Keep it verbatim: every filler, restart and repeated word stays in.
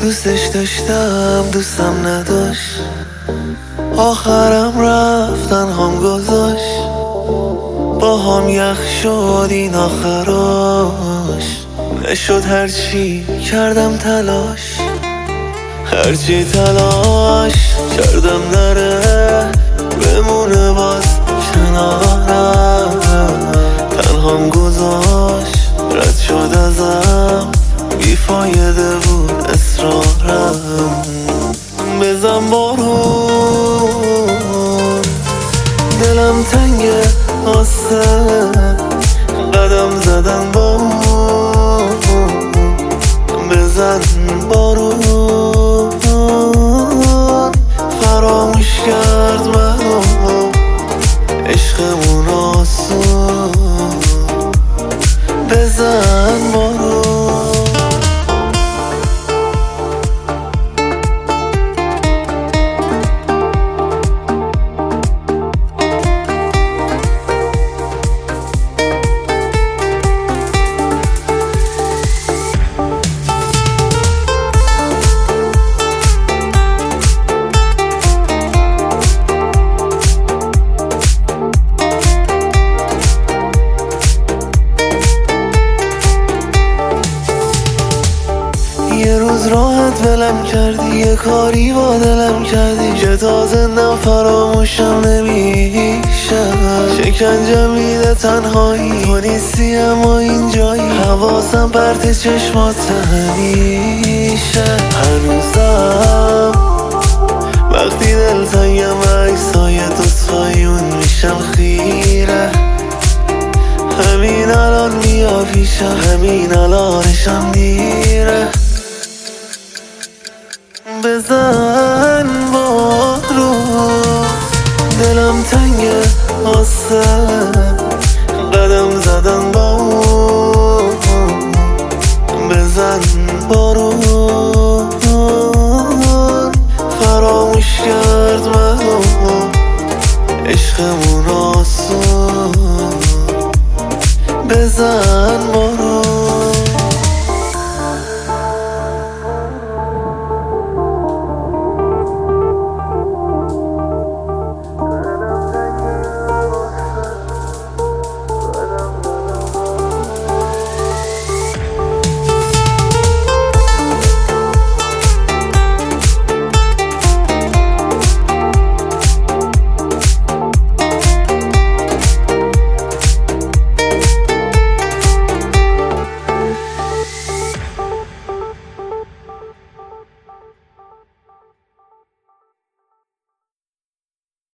دوستش داشتم دوستم نداشت، آخرم رفتن هم گذاشت، با هم یخ شد این آخراش. نشد هرچی کردم تلاش، هرچی تلاش کردم نره بمونه باز کنارم. تنهام گذاشت رد شد ازم، بیفایده بود اصرارم. بزن بارون دلم تنگه آسه، قدم زدن با بزن بارون فراموش کرد منو عشقمون آسون. بزن بارون یه روز راحت ولم کردی، یه کاری با دلم کردی که تا زندم فراموشم نمیشه. شکنجه میده تنهایی، تو نیستی اما اینجایی، حواسم پرت چشمات همیشه. هنوزم وقتی دل تنگم عکسای دوستایون میشم خیره. همین الان بیا پیشم، همین الانشم دیره. بزن بارون دلم تنگه آسه، قدم زدن با اون. بزن بارون فراموش کرد منو عشقمون